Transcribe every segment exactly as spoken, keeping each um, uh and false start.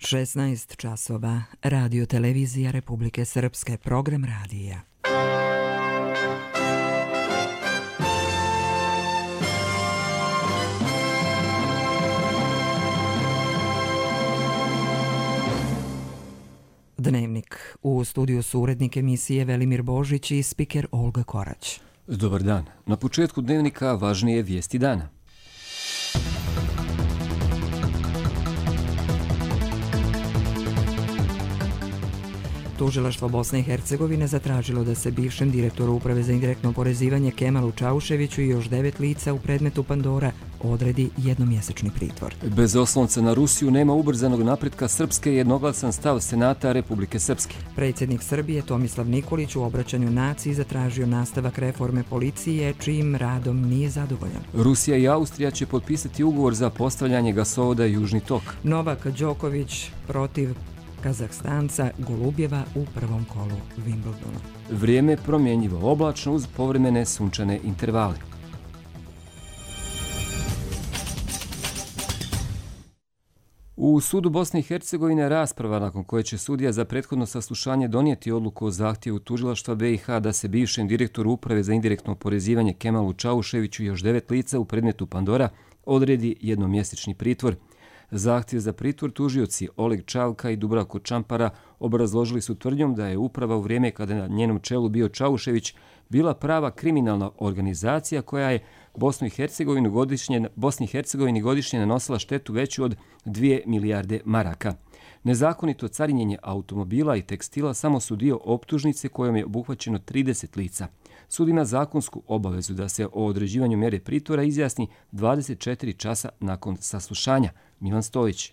šesnaest časova. Radio televizija Republike Srpske. Program radija. Dnevnik. U studiju su urednik emisije Velimir Božić i spiker Olga Korać. Dobar dan. Na početku dnevnika važnije vijesti dana. Tužilaštvo Bosne i Hercegovine zatražilo da se bivšem direktoru Uprave za indirektno oporezivanje Kemalu Čauševiću i još devet lica u predmetu Pandora odredi jednomjesečni pritvor. Bez oslonca na Rusiju nema ubrzanog napretka Srpske, jednoglasan stav Senata Republike Srpske. Predsjednik Srbije Tomislav Nikolić u obraćanju naciji zatražio nastavak reforme policije, čijim radom nije zadovoljan. Rusija i Austrija će potpisati ugovor za postavljanje gasovoda Južni tok. Novak Đoković protiv Kazahstanca Golubjeva u prvom kolu Wimbledona. Vrijeme promjenjivo oblačno uz povremene sunčane intervale. U sudu Bosne i Hercegovine rasprava nakon koje će sudija za prethodno saslušanje donijeti odluku o zahtjevu tužilaštva B i H da se bivšem direktoru Uprave za indirektno oporezivanje Kemalu Čauševiću i još devet lica u predmetu Pandora odredi jednomjesečni pritvor. Zahtjev za pritvor tužioci Oleg Čavka i Dubravko Čampara obrazložili su tvrdnjom da je uprava u vrijeme kada je na njenom čelu bio Čaušević bila prava kriminalna organizacija koja je Bosni i Hercegovini godišnje, Bosni i Hercegovini godišnje nanosila štetu veću od dvije milijarde maraka. Nezakonito carinjenje automobila i tekstila samo su dio optužnice kojom je obuhvaćeno trideset lica. Sud ima zakonsku obavezu da se o određivanju mjere pritvora izjasni dvadeset četiri časa nakon saslušanja. Milan Stojić.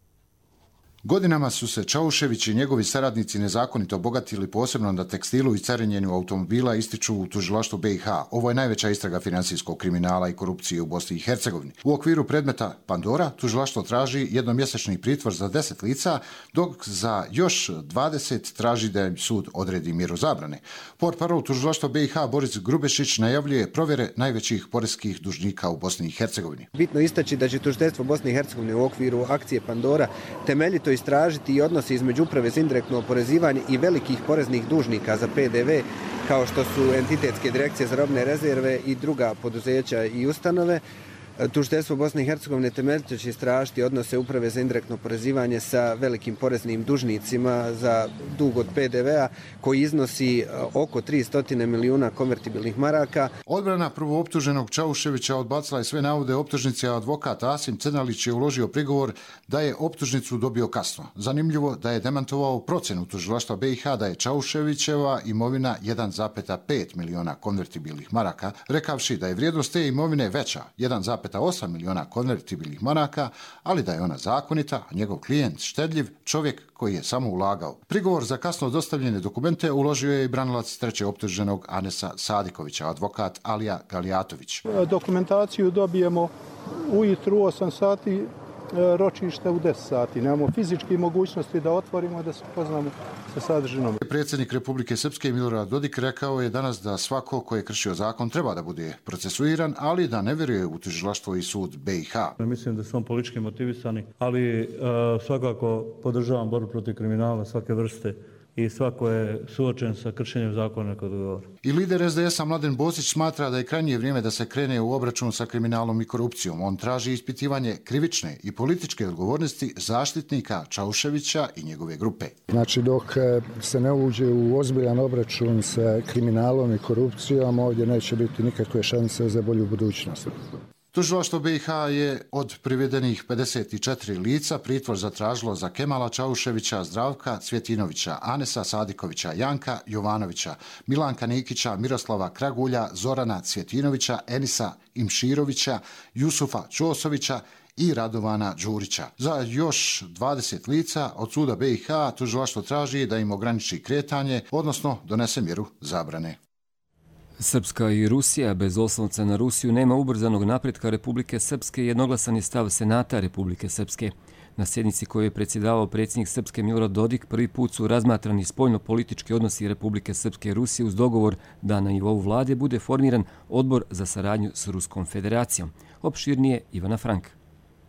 Godinama su se Čaušević i njegovi saradnici nezakonito obogatili, posebno na tekstilu i carinjenju automobila, ističu u tužilaštvu B i H. Ovo je najveća istraga financijskog kriminala i korupcije u Bosni i Hercegovini. U okviru predmeta Pandora tužilaštvo traži jednomjesečni pritvor za deset lica, dok za još dvadeset traži da im sud odredi mjeru zabrane. Portparol tužilaštva B i H Boris Grubešić najavljuje provjere najvećih poreskih dužnika u Bosni i Hercegovini. Bitno istaći da će tužiteljstvo Bosne i Hercegovine u okviru akcije Pandora temeljito istražiti i odnosi između Uprave za indirektno oporezivanje i velikih poreznih dužnika za P D V, kao što su entitetske direkcije za robne rezerve i druga poduzeća i ustanove. Tužiteljstvo Bosne i Hercegovine temeljito će istražiti odnose Uprave za indirektno oporezivanje sa velikim poreznim dužnicima za dug od P D V-a koji iznosi oko tristo milijuna konvertibilnih maraka. Odbrana prvooptuženog Čauševića odbacila je sve navode optužnice, a advokat Asim Crnalić je uložio prigovor da je optužnicu dobio kasno. Zanimljivo da je demantovao procjenu tužilaštva B i H da je Čauševićeva imovina jedan zarez pet milijuna konvertibilnih maraka, rekavši da je vrijednost te imovine veća, jedan zarez osam milijuna konvertibilnih maraka, ali da je ona zakonita, a njegov klijent štedljiv, čovjek koji je samo ulagao. Prigovor za kasno dostavljene dokumente uložio je i branilac treće optuženog Anesa Sadikovića, advokat Alija Galijatović. Dokumentaciju dobijemo ujutru u osam sati, ročište u deset sati. Nemamo fizičke mogućnosti da otvorimo i da se poznamo sa sadržinom. Predsjednik Republike Srpske Milorad Dodik rekao je danas da svako ko je kršio zakon treba da bude procesuiran, ali da ne vjeruje u tužilaštvo i sud B i H. Mislim da su on politički motivisani, ali uh, svakako podržavam borbu protiv kriminala svake vrste i svako je suočen sa kršenjem zakona kod govora. I lider S D S-a Mladen Bosić smatra da je krajnje vrijeme da se krene u obračun sa kriminalom i korupcijom. On traži ispitivanje krivične i političke odgovornosti zaštitnika Čauševića i njegove grupe. Znači dok se ne uđe u ozbiljan obračun sa kriminalom i korupcijom, ovdje neće biti nikakve šanse za bolju budućnost. Tužilaštvo B i H je od privedenih pedeset četiri lica pritvor zatražilo za Kemala Čauševića, Zdravka Cvjetinovića, Anesa Sadikovića, Janka Jovanovića, Milanka Nikića, Miroslava Kragulja, Zorana Cvjetinovića, Enisa Imširovića, Jusufa Ćosovića i Radovana Đurića. Za još dvadeset lica od suda B i H tužilaštvo traži da im ograniči kretanje, odnosno donese mjeru zabrane. Srpska i Rusija bez oslonca na Rusiju nema ubrzanog napretka Republike Srpske, jednoglasan je stav Senata Republike Srpske. Na sjednici koju je predsjedavao predsjednik Srpske Milorad Dodik prvi put su razmatrani spoljno-politički odnosi Republike Srpske i Rusije uz dogovor da na nivou vlade bude formiran odbor za saradnju s Ruskom federacijom. Opširnije Ivana Frank.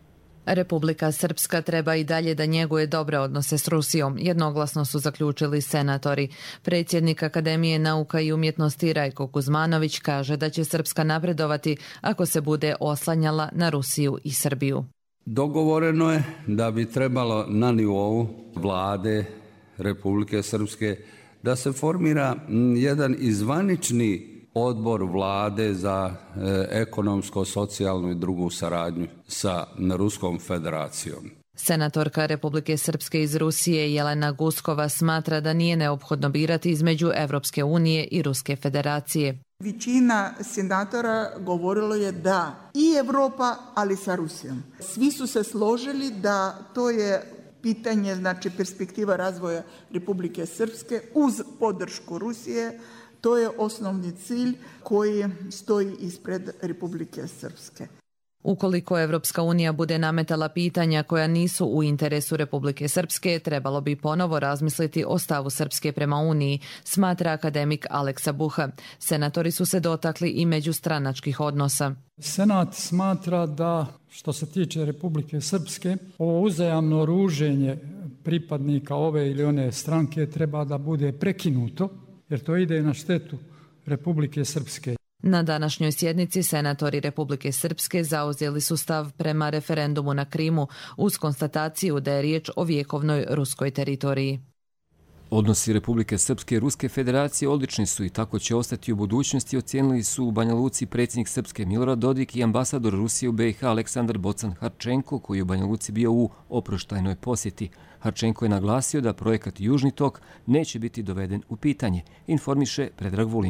Republika Srpska treba i dalje da njeguje dobre odnose s Rusijom, jednoglasno su zaključili senatori. Predsjednik Akademije nauka i umjetnosti Rajko Kuzmanović kaže da će Srpska napredovati ako se bude oslanjala na Rusiju i Srbiju. Dogovoreno je da bi trebalo na nivou vlade Republike Srpske da se formira jedan izvanični odbor vlade za ekonomsko, socijalnu i drugu saradnju sa Ruskom federacijom. Senatorka Republike Srpske iz Rusije Jelena Guskova smatra da nije neophodno birati između Evropske unije i Ruske federacije. Većina senatora govorilo je da i Evropa, ali sa Rusijom. Svi su se složili da to je pitanje, znači perspektiva razvoja Republike Srpske uz podršku Rusije. To je osnovni cilj koji stoji ispred Republike Srpske. Ukoliko Evropska unija bude nametala pitanja koja nisu u interesu Republike Srpske, trebalo bi ponovo razmisliti o stavu Srpske prema Uniji, smatra akademik Aleksa Buha. Senatori su se dotakli i međustranačkih odnosa. Senat smatra da, što se tiče Republike Srpske, ovo uzajamno ruženje pripadnika ove ili one stranke treba da bude prekinuto, jer to ide na štetu Republike Srpske. Na današnjoj sjednici senatori Republike Srpske zauzeli su stav prema referendumu na Krimu uz konstataciju da je riječ o vjekovnoj ruskoj teritoriji. Odnosi Republike Srpske i Ruske federacije odlični su i tako će ostati u budućnosti, ocijenili su u Banja Luci predsjednik Srpske Milorad Dodik i ambasador Rusije u B i H Aleksandar Bocan Harčenko, koji je u Banja Luci bio u oproštajnoj posjeti. Harčenko je naglasio da projekat Južni tok neće biti doveden u pitanje, informiše Predrag Vulin.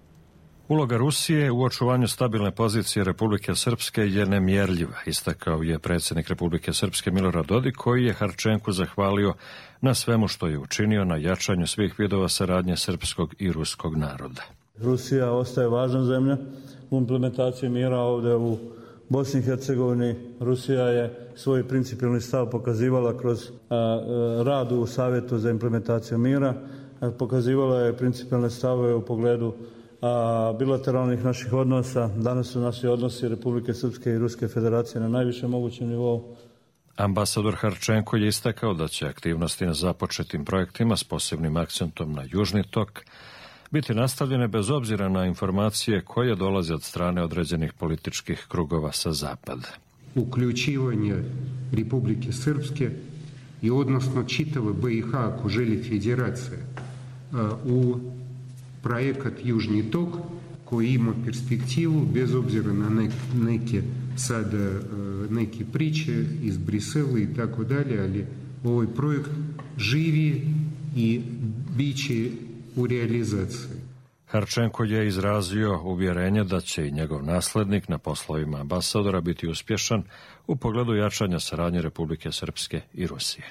Uloga Rusije u očuvanju stabilne pozicije Republike Srpske je nemjerljiva, istakao je predsjednik Republike Srpske Milorad Dodik, koji je Harčenku zahvalio na svemu što je učinio na jačanju svih vidova saradnje srpskog i ruskog naroda. Rusija ostaje važna zemlja u implementaciji mira ovdje u Bosni i Hercegovini. Rusija je svoj principijelni stav pokazivala kroz a, a, rad u Savjetu za implementaciju mira, a, pokazivala je principijelne stavove u pogledu a bilateralnih naših odnosa. Danas su naši odnosi Republike Srpske i Ruske federacije na najvišem mogućem nivou. Ambasador Harčenko je istakao da će aktivnosti na započetim projektima s posebnim akcentom na Južni tok biti nastavljene bez obzira na informacije koje dolaze od strane određenih političkih krugova sa zapada. Uključivanje Republike Srpske i odnosno čitave B i H, ako želi federacije, u projekat Južni tok koji ima perspektivu bez obzira na nek, neke sad neke priče iz Brisela i tako dalje, ali ovaj projekt živi i bit će u realizaciji. Harčenko je izrazio uvjerenje da će i njegov naslednik na poslovima ambasadora biti uspješan u pogledu jačanja saradnje Republike Srpske i Rusije.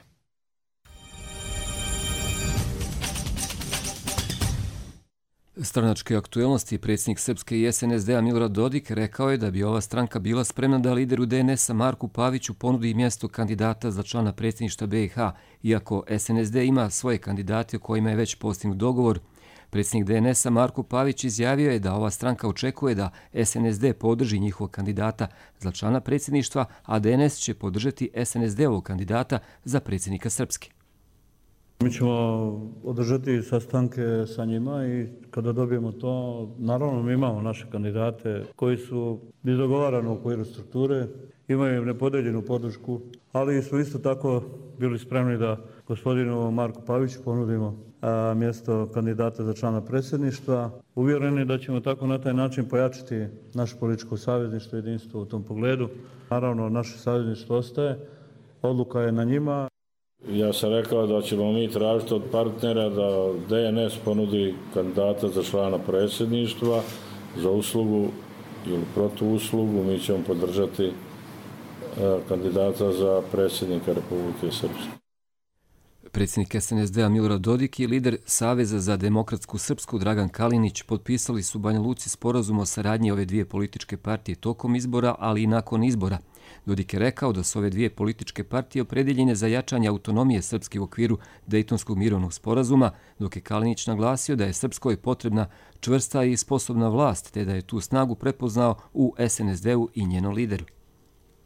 Stranačke aktuelnosti predsjednik Srpske i S N S D-a Milorad Dodik rekao je da bi ova stranka bila spremna da lideru D N S-a Marku Paviću ponudi mjesto kandidata za člana predsjedništva B i H, iako S N S D ima svoje kandidate o kojima je već postignut dogovor. Predsjednik D N S-a Marko Pavić izjavio je da ova stranka očekuje da S N S D podrži njihovog kandidata za člana predsjedništva, a D N S će podržati S N S D-ovog kandidata za predsjednika Srpske. Mi ćemo održati sastanke sa njima i kada dobijemo to, naravno mi imamo naše kandidate koji su izdogovarani u okviru strukture, imaju nepodeljenu podršku, ali smo isto tako bili spremni da gospodinu Marku Paviću ponudimo a, mjesto kandidata za člana predsjedništva. Uvjereni da ćemo tako na taj način pojačati naše političko savezništvo i jedinstvo u tom pogledu. Naravno, naše savezništvo ostaje, odluka je na njima. Ja sam rekao da ćemo mi tražiti od partnera da D N S ponudi kandidata za člana predsjedništva, za uslugu ili protuuslugu. Mi ćemo podržati kandidata za predsjednika Republike Srpske. Predsjednik S N S D-a Milorad Dodik i lider Saveza za demokratsku Srpsku Dragan Kalinić potpisali su u Banja Luci sporazum o saradnji ove dvije političke partije tokom izbora, ali i nakon izbora. Dodik je rekao da su ove dvije političke partije opredjeljene za jačanje autonomije Srpske u okviru Dejtonskog mirovnog sporazuma, dok je Kalinić naglasio da je Srpskoj potrebna čvrsta i sposobna vlast, te da je tu snagu prepoznao u S N S D-u i njenom lideru.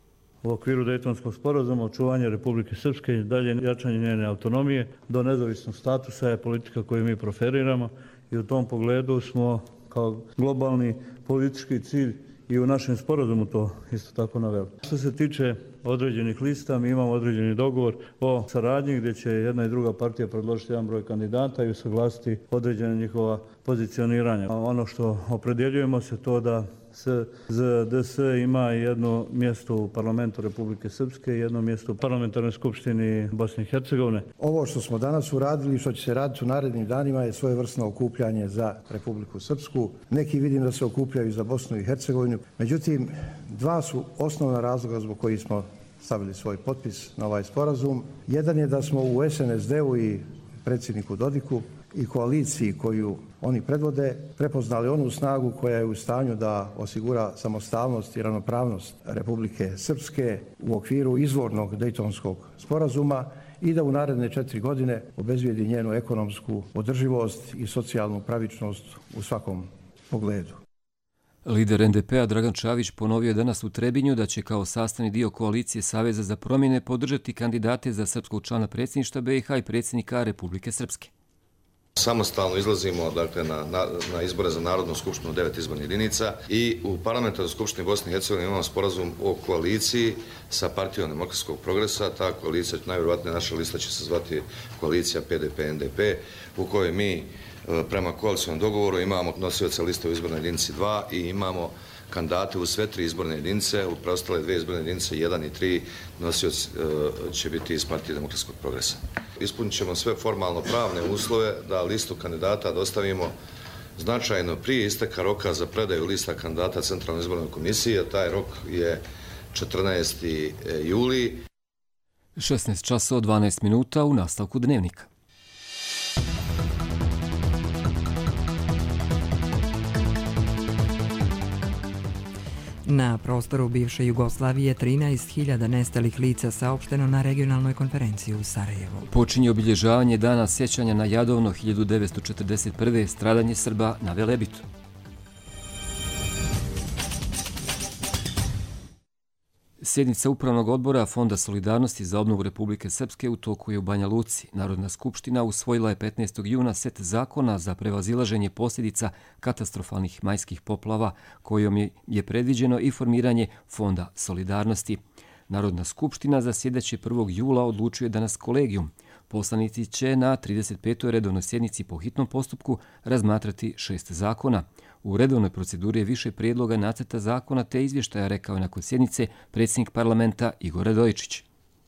u okviru Dejtonskog sporazuma, očuvanje Republike Srpske i dalje jačanje njene autonomije do nezavisnog statusa je politika koju mi proferiramo i u tom pogledu smo kao globalni politički cilj i u našem sporazumu to isto tako naveli. Što se tiče određenih lista, mi imamo određeni dogovor o saradnji gdje će jedna i druga partija predložiti jedan broj kandidata i usaglasiti određene njihova pozicioniranja. Ono što opredjeljujemo se to da S Z D S ima jedno mjesto u parlamentu Republike Srpske i jedno mjesto u parlamentarnoj skupštini Bosne i Hercegovine. Ovo što smo danas uradili i što će se raditi u narednim danima je svojevrsno okupljanje za Republiku Srpsku. Neki vidim da se okupljaju za Bosnu i Hercegovinu. Međutim, dva su osnovna razloga zbog kojih smo stavili svoj potpis na ovaj sporazum. Jedan je da smo u S N S D-u i predsjedniku Dodiku i koaliciji koju oni predvode prepoznali onu snagu koja je u stanju da osigura samostalnost i ravnopravnost Republike Srpske u okviru izvornog Dejtonskog sporazuma i da u naredne četiri godine obezbijedi njenu ekonomsku održivost i socijalnu pravičnost u svakom pogledu. Lider N D P-a Dragan Čavić ponovio je danas u Trebinju da će kao sastavni dio koalicije Saveza za promjene podržati kandidate za srpskog člana predsjedništva B i H i predsjednika Republike Srpske. Samostalno izlazimo dakle, na, na, na izbore za Narodnu skupštinu devet izbornih jedinica i u parlamentarnoj skupštini Bosne i Hercegovine imamo sporazum o koaliciji sa partijom Demokratskog progresa. Ta koalicija, najvjerovatnije naša lista će se zvati koalicija P D P N D P, u kojoj mi prema koalicijnom dogovoru imamo nosioca liste u izbornoj jedinici dva i imamo kandidate u sve tri izborne jedinice, u preostale dve izborne jedinice, jedan i tri, nosioc će biti iz partije Demokratskog progresa. Ispunit ćemo sve formalno pravne uslove da listu kandidata dostavimo značajno prije isteka roka za predaju lista kandidata Centralnoj izbornoj komisiji, a taj rok je četrnaesti juli. šesnaest časova dvanaest minuta u nastavku Dnevnika. Na prostoru bivše Jugoslavije trinaest hiljada nestalih lica saopšteno na regionalnoj konferenciji u Sarajevu. Počinje obilježavanje dana sjećanja na Jadovno hiljadu devetsto četrdeset prve stradanje Srba na Velebitu. Sjednica Upravnog odbora Fonda solidarnosti za obnovu Republike Srpske u toku je u Banja Luci. Narodna skupština usvojila je petnaestog juna set zakona za prevazilaženje posljedica katastrofalnih majskih poplava, kojom je, je predviđeno i formiranje Fonda solidarnosti. Narodna skupština zasjedaće prvog jula odlučuje danas kolegijum. Poslanici će na trideset petoj redovnoj sjednici po hitnom postupku razmatrati šest zakona. U redovnoj proceduri je više prijedloga nacrta zakona te izvještaja, rekao je nakon sjednice predsjednik parlamenta Igor Radojičić.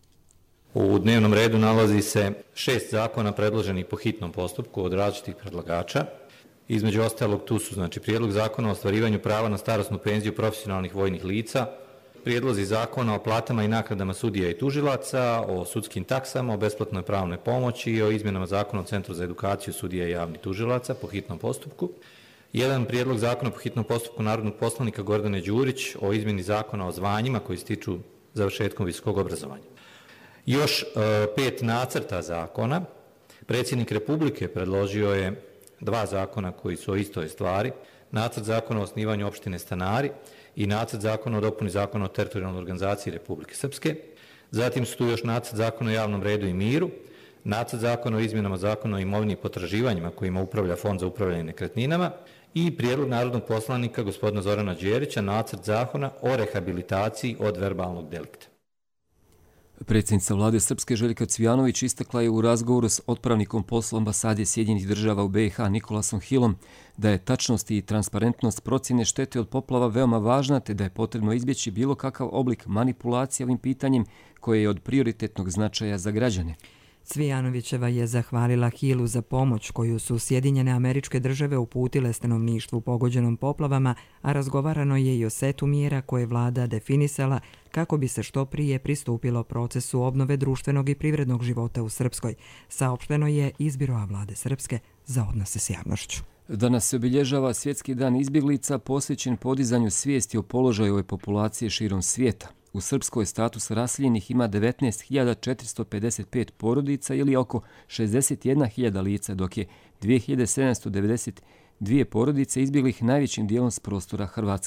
U dnevnom redu nalazi se šest zakona predloženih po hitnom postupku od različitih predlagača. Između ostalog tu su znači prijedlog zakona o ostvarivanju prava na starosnu penziju profesionalnih vojnih lica, prijedlozi zakona o platama i naknadama sudija i tužilaca, o sudskim taksama, o besplatnoj pravnoj pomoći i o izmjenama zakona o Centru za edukaciju sudija i javnih tužilaca po hitnom postupku. Jedan prijedlog zakona po hitnom postupku narodnog poslanika Gordane Đurić o izmjeni zakona o zvanjima koji se tiču završetkom visokog obrazovanja. Još e, pet nacrta zakona. Predsjednik Republike predložio je dva zakona koji su o istoj stvari. Nacrt zakona o osnivanju opštine Stanari i nacrt zakona o dopuni zakona o teritorijalnoj organizaciji Republike Srpske. Zatim su tu još nacrt zakona o javnom redu i miru, nacrt zakona o izmjenama zakona o imovini i potraživanjima kojima upravlja Fond za upravljanje nekretninama i prijedlog narodnog poslanika gospodina Zorana Đerića, nacrt zakona o rehabilitaciji od verbalnog delikta. Predsjednica vlade Srpske Željka Cvijanović istakla je u razgovoru s otpravnikom posla ambasade Sjedinjenih država u B i H Nikolasom Hillom da je tačnost i transparentnost procjene štete od poplava veoma važna te da je potrebno izbjeći bilo kakav oblik manipulacije ovim pitanjem koje je od prioritetnog značaja za građane. Cvijanovićeva je zahvalila Hillu za pomoć koju su Sjedinjene Američke Države uputile stanovništvu pogođenom poplavama, a razgovarano je i o setu mjera koje je vlada definisala kako bi se što prije pristupilo procesu obnove društvenog i privrednog života u Srpskoj, saopšteno je iz Biroa vlade Srpske za odnose s javnošću. Danas se obilježava Svjetski dan izbjeglica posvećen podizanju svijesti o položaju ove populacije širom svijeta. U Srpskoj status raseljenih ima devetnaest hiljada četiristo pedeset pet porodica ili oko šezdeset jedna hiljada lica, dok je dvije hiljade sedamsto devedeset dvije porodice izbjeglih najvećim dijelom s prostora Hrvatske.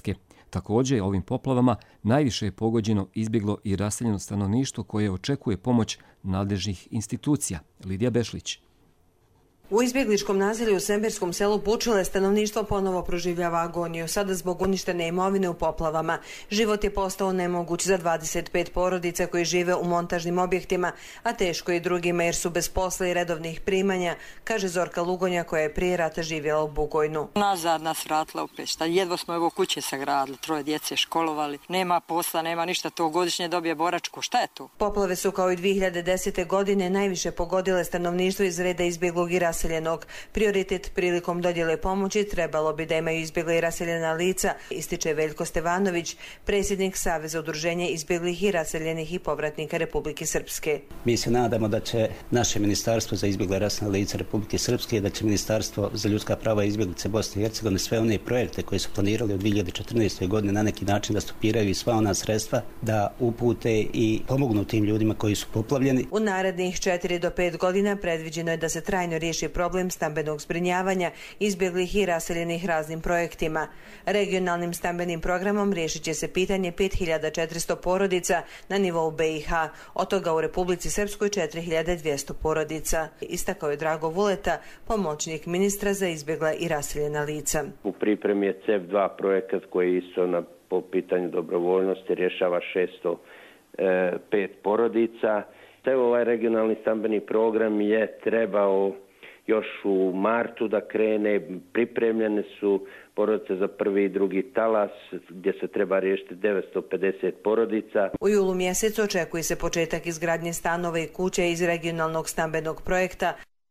Također, ovim poplavama najviše je pogođeno, izbjeglo i raseljeno stanovništvo koje očekuje pomoć nadležnih institucija. Lidija Bešlić. U izbjegličkom naselju u Semberskom selu Pučile stanovništvo ponovo proživljava agoniju, sada zbog uništene imovine u poplavama. Život je postao nemoguć za dvadeset pet porodica koji žive u montažnim objektima, a teško i drugima jer su bez posla i redovnih primanja, kaže Zorka Lugonja koja je prije rata živjela u Bugojnu. Nazad nas vratila u Pešta. Jedva smo evo kuće sagradili, troje djece školovali. Nema posla, nema ništa, to godišnje dobije boračku. Šta je to? Poplave su kao i dvije hiljade desete. godine najviše pogodile stanovništvo iz reda izbjeglog i raseljenog. Prioritet prilikom dodjele pomoći trebalo bi da imaju izbjegla i raseljena lica, ističe Veljko Stevanović, predsjednik Saveza udruženja izbjeglih i raseljenih i povratnika Republike Srpske. Mi se nadamo da će naše ministarstvo za izbjegla i raseljena lica Republike Srpske i da će ministarstvo za ljudska prava i izbjeglice Bosne i Hercegovine sve one projekte koje su planirali od dvije hiljade četrnaeste. godine na neki način da stopiraju i sva ona sredstva da upute i pomognu tim ljudima koji su poplavljeni. U narednih četiri do pet godina predviđeno je da se trajno riješi problem stambenog zbrinjavanja izbjeglih i raseljenih raznim projektima. Regionalnim stambenim programom riješit će se pitanje pet hiljada četiristo porodica na nivou B i H, od toga u Republici Srpskoj četiri hiljade dvjesto porodica. Istakao je Drago Vuleta, pomoćnik ministra za izbjegla i raseljena lica. U pripremi je C E F dva projekat koji isto na, po pitanju dobrovoljnosti rješava šesto pet porodica. Evo, ovaj regionalni stambeni program je trebao još u martu da krene, pripremljene su porodice za prvi i drugi talas gdje se treba riješiti devetsto pedeset porodica. U julu mjesecu očekuje se početak izgradnje stanova i kuća iz regionalnog stambenog projekta.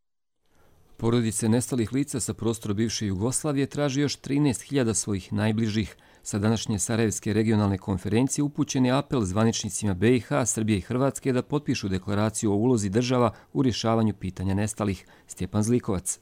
Porodice nestalih lica sa prostora bivše Jugoslavije traži još trinaest hiljada svojih najbližih. Sa današnje Sarajevske regionalne konferencije upućen je apel zvaničnicima B i H, Srbije i Hrvatske da potpišu deklaraciju o ulozi država u rješavanju pitanja nestalih. Stjepan Zlikovac.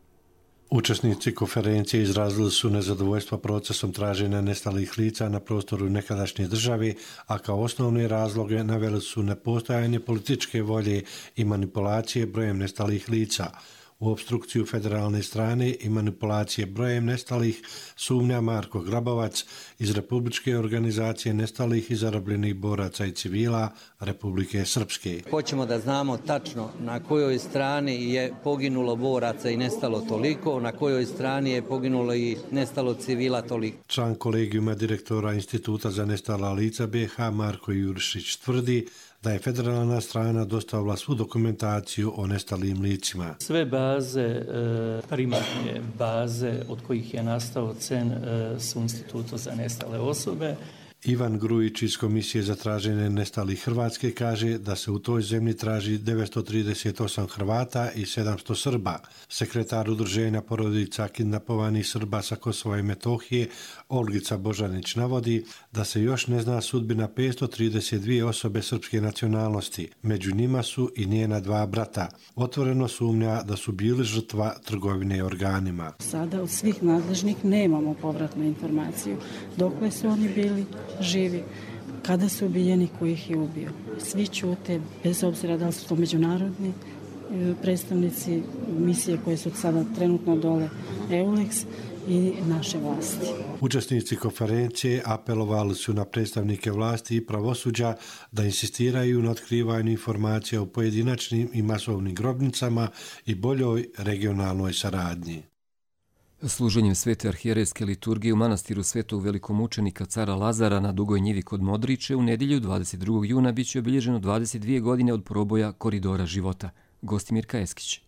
Učesnici konferencije izrazili su nezadovoljstvo procesom traženja nestalih lica na prostoru nekadašnje države, a kao osnovne razloge naveli su nepostojanje političke volje i manipulacije brojem nestalih lica. U opstrukciju federalne strane i manipulacije brojem nestalih sumnja Marko Grabovac iz Republičke organizacije nestalih i zarobljenih boraca i civila Republike Srpske. Hoćemo da znamo tačno na kojoj strani je poginulo boraca i nestalo toliko, na kojoj strani je poginulo i nestalo civila toliko. Član kolegijuma direktora Instituta za nestala lica B i H Marko Jurišić tvrdi da je federalna strana dostavila svu dokumentaciju o nestalim licima. Sve baze, primarne baze od kojih je nastao C E N su Institutu za nestale osobe. Ivan Grujić iz Komisije za traženje nestalih Hrvatske kaže da se u toj zemlji traži devetsto trideset osam Hrvata i sedamsto Srba. Sekretar udruženja porodica kidnapovanih Srba sa Kosova i Metohije Olgica Božanić navodi da se još ne zna sudbina petsto trideset dvije osobe srpske nacionalnosti. Među njima su i njena dva brata. Otvoreno sumnja da su bili žrtva trgovine organima. Sada od svih nadležnih nemamo povratnu informaciju. Dokle su oni bili živi, kada su ubijeni, ko ih je ubio. Svi ćute, bez obzira da li su to međunarodni predstavnici misije koje su sada trenutno dole EULEX i naše vlasti. Učesnici konferencije apelovali su na predstavnike vlasti i pravosuđa da insistiraju na otkrivanju informacija o pojedinačnim i masovnim grobnicama i boljoj regionalnoj saradnji. Služenjem svete arhijerejske liturgije u manastiru Svetog velikomučenika cara Lazara na Dugoj njivi kod Modriče u nedjelju dvadeset drugog juna biće obilježeno dvadeset dvije godine od proboja koridora života. Gostimir Kajeskić.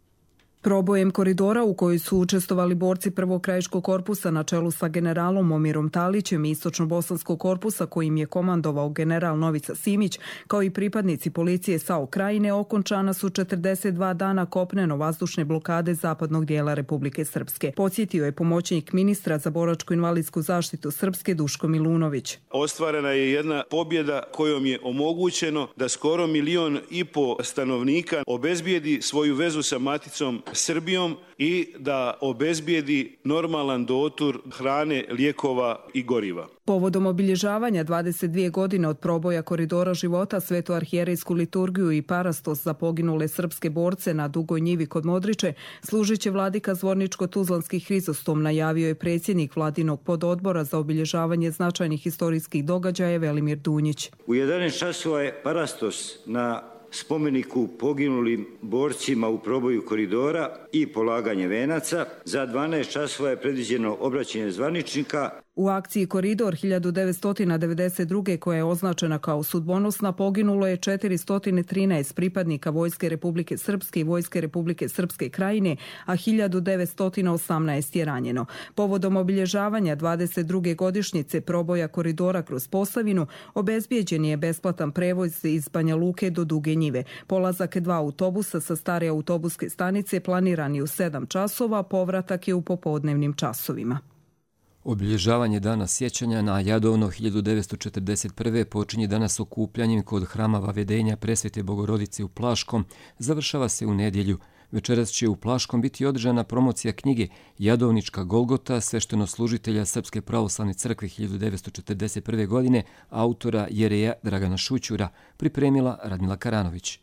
Probojem koridora u kojoj su učestvovali borci prvog krajiškog korpusa na čelu sa generalom Omirom Talićem i istočno-bosanskog korpusa kojim je komandovao general Novica Simić, kao i pripadnici policije SAO Krajine, okončana su četrdeset dva dana kopneno-vazdušne blokade zapadnog dijela Republike Srpske. Podsjetio je pomoćnik ministra za boračko-invalidsku zaštitu Srpske Duško Milunović. Ostvarena je jedna pobjeda kojom je omogućeno da skoro milion i po stanovnika obezbijedi svoju vezu sa maticom Srbijom i da obezbijedi normalan dotur hrane, lijekova i goriva. Povodom obilježavanja dvadeset dvije godine od proboja koridora života, svetoarhijerejsku liturgiju i parastos za poginule srpske borce na Dugoj njivi kod Modriče, služit će vladika Zvorničko-Tuzlanski Hrizostom, najavio je predsjednik vladinog pododbora za obilježavanje značajnih historijskih događaja Velimir Dunjić. U jedanaest časova je parastos na spomeniku poginulim borcima u proboju koridora i polaganje venaca. Za dvanaest časova je predviđeno obraćanje zvaničnika. U akciji Koridor hiljadu devetsto devedeset druge koja je označena kao sudbonosna poginulo je četiristo trinaest pripadnika Vojske Republike Srpske i Vojske Republike Srpske Krajine, a hiljadu devetsto osamnaest je ranjeno. Povodom obilježavanja dvadeset druge godišnjice proboja koridora kroz Posavinu obezbijeđen je besplatan prevoz iz Banja Luke do Duge njive. Polazak dva autobusa sa stare autobuske stanice planiran je u sedam časova, povratak je u popodnevnim časovima. Obilježavanje dana sjećanja na Jadovno hiljadu devetsto četrdeset prve počinje danas okupljanjem kod hrama Vavedenja Presvete Bogorodice u Plaškom, završava se u nedjelju. Večeras će u Plaškom biti održana promocija knjige Jadovnička Golgota sveštenoslужitelja Srpske pravoslavne crkve hiljadu devetsto četrdeset prve godine, autora Jereja Dragana Šućura, pripremila Radmila Karanović.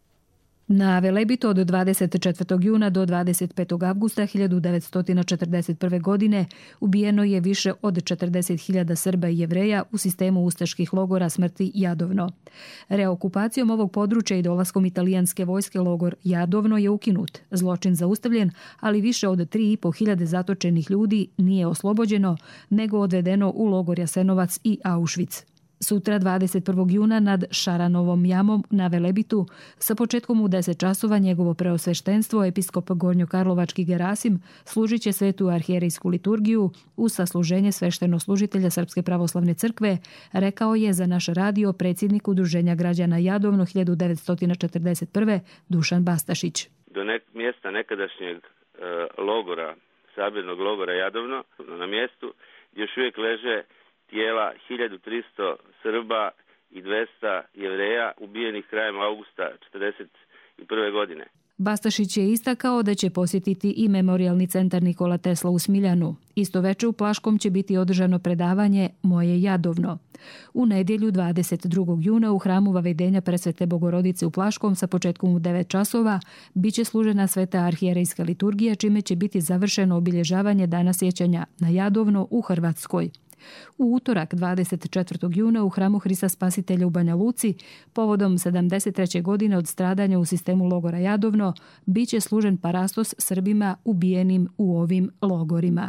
Na Velebitu od dvadeset četvrtog juna do dvadeset petog avgusta hiljadu devetsto četrdeset prve. godine ubijeno je više od četrdeset hiljada Srba i Jevreja u sistemu ustaških logora smrti Jadovno. Reokupacijom ovog područja i dolaskom italijanske vojske logor Jadovno je ukinut, zločin zaustavljen, ali više od tri i po hiljade zatočenih ljudi nije oslobođeno, nego odvedeno u logor Jasenovac i Auschwitz. Sutra dvadeset prvog juna nad Šaranovom jamom na Velebitu sa početkom u deset časova njegovo preosveštenstvo episkop Gornjokarlovački Gerasim služit će svetu arhijerejsku liturgiju uz sasluženje sveštenoslužitelja Srpske pravoslavne crkve, rekao je za naš radio predsjednik Udruženja građana Jadovno hiljadu devetsto četrdeset prve. Dušan Bastašić. Do nek mjesta nekadašnjeg e, logora, sabirnog logora Jadovno, na mjestu još uvijek leže tijela hiljadu tristo Srba i dvesta Jevreja ubijenih krajem augusta četrdeset prve. godine. Bastašić je istakao da će posjetiti i memorijalni centar Nikola Tesla u Smiljanu. Isto veče u Plaškom će biti održano predavanje Moje Jadovno. U nedjelju dvadeset drugog juna u hramu Vavedenja Presvete Bogorodice u Plaškom sa početkom u devet časova biće služena sveta arhijerejska liturgija, čime će biti završeno obilježavanje dana sjećanja na Jadovno u Hrvatskoj. U utorak dvadeset četvrtog juna u hramu Hrista Spasitelja u Banja Luci povodom sedamdeset treće godine od stradanja u sistemu logora Jadovno biće služen parastos Srbima ubijenim u ovim logorima.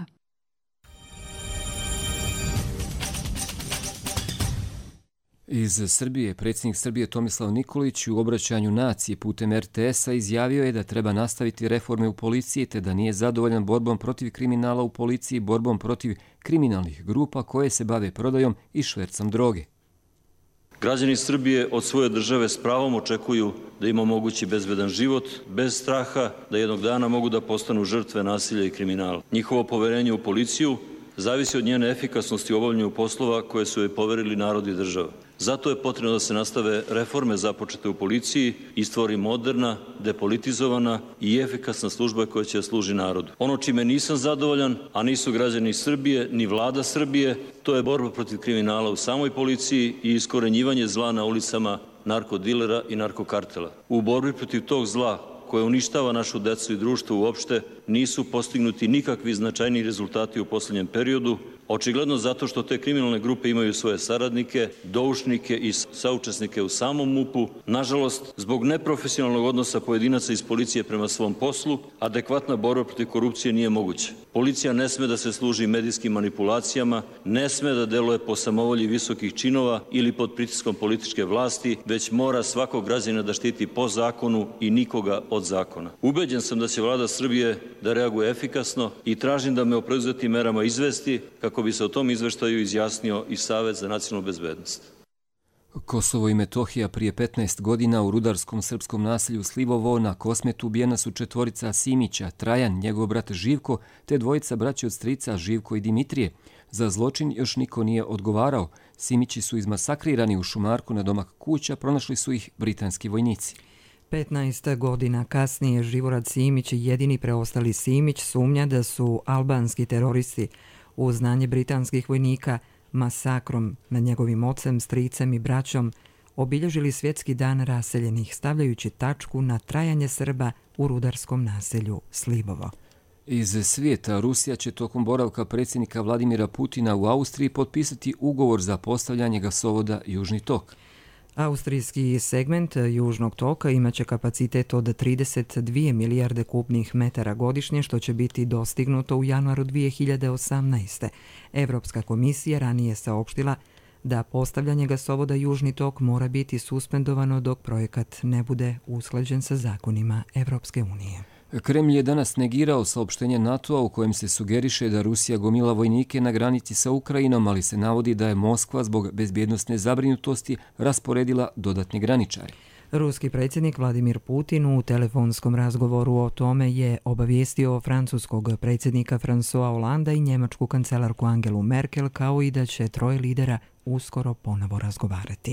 Iz Srbije predsjednik Srbije Tomislav Nikolić u obraćanju naciji putem er te es-a izjavio je da treba nastaviti reforme u policiji te da nije zadovoljan borbom protiv kriminala u policiji, borbom protiv kriminalnih grupa koje se bave prodajom i švercom droge. Građani Srbije od svoje države s pravom očekuju da im omogući bezbedan život, bez straha da jednog dana mogu da postanu žrtve nasilja i kriminala. Njihovo poverenje u policiju zavisi od njene efikasnosti u obavljanju poslova koje su joj poverili narod i država. Zato je potrebno da se nastave reforme započete u policiji i stvori moderna, depolitizovana i efikasna služba koja će služi narodu. Ono čime nisam zadovoljan, a nisu građani Srbije ni vlada Srbije, to je borba protiv kriminala u samoj policiji i iskorenjivanje zla na ulicama narkodilera i narkokartela. U borbi protiv tog zla koje uništava našu decu i društvo uopšte, nisu postignuti nikakvi značajni rezultati u posljednjem periodu, očigledno zato što te kriminalne grupe imaju svoje saradnike, doušnike i saučesnike u samom mupu. Nažalost, zbog neprofesionalnog odnosa pojedinaca iz policije prema svom poslu, adekvatna borba protiv korupcije nije moguća. Policija ne sme da se služi medijskim manipulacijama, ne sme da deluje po samovolji visokih činova ili pod pritiskom političke vlasti, već mora svakog građanina da štiti po zakonu i nikoga od zakona. Ubeđen sam da će vlada Srbije da reaguje efikasno i tražim da me o preuzetim merama izvesti kako bi se o tom izveštaju izjasnio i Savet za nacionalnu bezbednost. Kosovo i Metohija prije petnaest godina u rudarskom srpskom naselju Slivovo na Kosmetu ubijena su četvorica Simića, Trajan, njegov brat Živko, te dvojica braće od strica Živko i Dimitrije. Za zločin još niko nije odgovarao. Simići su izmasakrirani u šumarku na domak kuća, pronašli su ih britanski vojnici. petnaest godina kasnije Živorad Simić, jedini preostali Simić, sumnja da su albanski teroristi u znanje britanskih vojnika masakrom nad njegovim ocem, stricem i braćom obilježili svjetski dan raseljenih, stavljajući tačku na trajanje Srba u rudarskom naselju Slibovo. Iz svijeta Rusija će tokom boravka predsjednika Vladimira Putina u Austriji potpisati ugovor za postavljanje gasovoda Južni tok. Austrijski segment Južnog toka imaće kapacitet od trideset dvije milijarde kubnih metara godišnje, što će biti dostignuto u januaru dvije hiljade osamnaeste. Evropska komisija ranije saopštila da postavljanje gasovoda Južni tok mora biti suspendovano dok projekat ne bude usklađen sa zakonima Evropske unije. Kremlj je danas negirao saopštenje NATO-a u kojem se sugeriše da Rusija gomila vojnike na granici sa Ukrajinom, ali se navodi da je Moskva zbog bezbjednosne zabrinutosti rasporedila dodatne graničare. Ruski predsjednik Vladimir Putin u telefonskom razgovoru o tome je obavijestio francuskog predsjednika François Hollanda i njemačku kancelarku Angelu Merkel, kao i da će troje lidera uskoro ponovo razgovarati.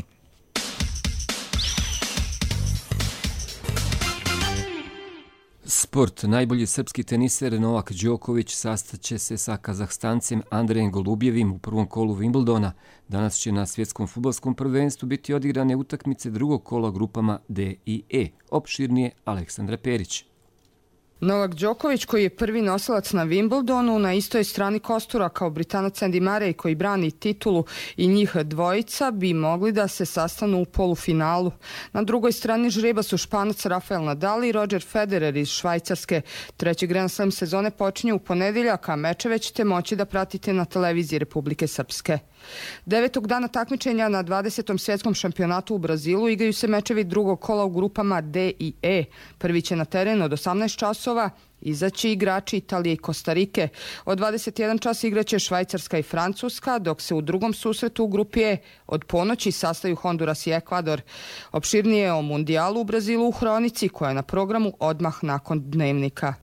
Sport. Najbolji srpski teniser Novak Đoković sastaće se sa Kazahstancem Andrejem Golubjevim u prvom kolu Wimbledona. Danas će na svjetskom fudbalskom prvenstvu biti odigrane utakmice drugog kola grupama D i E. Opširnije Aleksandra Perić. Novak Đoković, koji je prvi nosilac na Wimbledonu, na istoj strani kostura kao Britanac Andy Murray koji brani titulu, i njih dvojica bi mogli da se sastanu u polufinalu. Na drugoj strani žreba su Španac Rafael Nadal i Roger Federer iz Švajcarske. Treći Grand Slam sezone počinje u ponedjeljak, a mečeve ćete moći da pratite na televiziji Republike Srpske. Devetog dana takmičenja na dvadesetom svjetskom šampionatu u Brazilu igraju se mečevi drugog kola u grupama D i E. Prvi će na teren od osamnaest časova izaći igrači Italije i Kostarike. Od dvadeset jedan čas igraće Švajcarska i Francuska, dok se u drugom susretu u grupi E od ponoći sastaju Honduras i Ekvador. Opširnije o mundijalu u Brazilu u Hronici, koja je na programu odmah nakon dnevnika.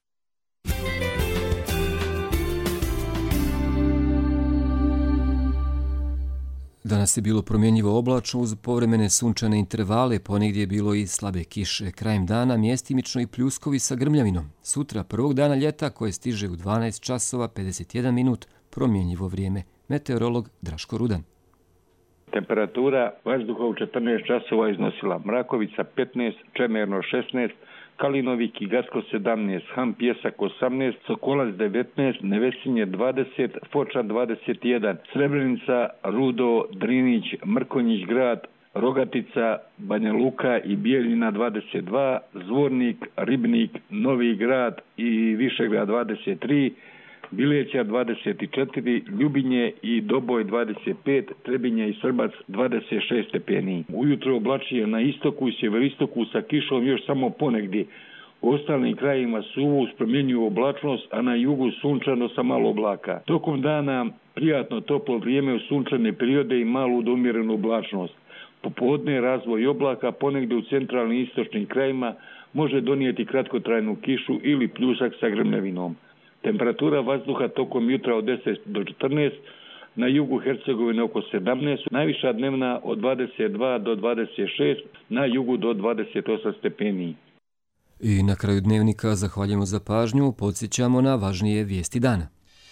Danas je bilo promjenjivo oblačno uz povremene sunčane intervale, ponegdje je bilo i slabe kiše. Krajem dana mjestimično i pljuskovi sa grmljavinom. Sutra, prvog dana ljeta, koje stiže u dvanaest časova pedeset jedan minut, promjenjivo vrijeme. Meteorolog Draško Rudan. Temperatura vazduha u četrnaest časova iznosila Mrakovica petnaest, Čemerno šesnaest, Kalinovik i Gasko sedamnaest, Ham Pjesak osamnaest, Sokolac devetnaest, Nevesinje dvadeset, Foča dvadeset jedan, Srebrenica, Rudo, Drinić, Mrkonjić grad, Rogatica, Banja Luka i Bijeljina dvadeset dva, Zvornik, Ribnik, Novi grad i Višegrad dvadeset tri, Bileća dvadeset četiri, Ljubinje i Doboj dvadeset pet, Trebinje i Srbac dvadeset šest stepeni. Ujutro oblačije na istoku i sjeveristoku sa kišom još samo ponegdje. U ostalim krajima suvo uz promjenjivu oblačnost, a na jugu sunčano sa malo oblaka. Tokom dana prijatno toplo vrijeme u sunčane periode i malu do umjerenu oblačnost. Popodne razvoj oblaka, ponegdje u centralnim i istočnim krajima može donijeti kratkotrajnu kišu ili pljusak sa grmljavinom. Temperatura vazduha tokom jutra od deset do četrnaest, na jugu Hercegovine oko sedamnaest, najviša dnevna od dvadeset dva do dvadeset šest, na jugu do dvadeset osam stepeni. I na kraju dnevnika zahvaljujemo za pažnju, podsjećamo na važnije vijesti dana.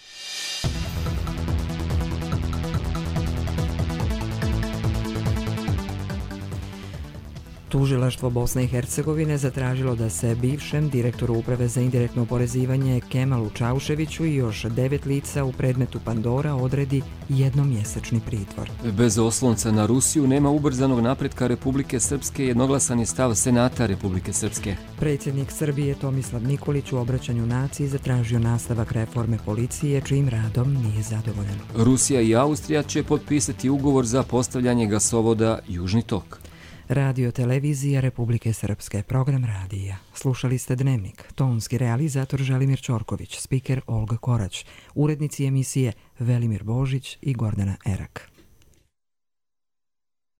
Tužilaštvo Bosne i Hercegovine zatražilo da se bivšem direktoru Uprave za indirektno oporezivanje Kemalu Čauševiću i još devet lica u predmetu Pandora odredi jednomjesečni pritvor. Bez oslonca na Rusiju nema ubrzanog napretka Republike Srpske, jednoglasan je stav Senata Republike Srpske. Predsjednik Srbije Tomislav Nikolić u obraćanju naciji zatražio nastavak reforme policije, čijim radom nije zadovoljan. Rusija i Austrija će potpisati ugovor za postavljanje gasovoda Južni tok. Radio televizija Republike Srpske, program radija. Slušali ste Dnevnik, tonski realizator Želimir Ćorković, spiker Olga Korać, urednici emisije Velimir Božić i Gordana Erak.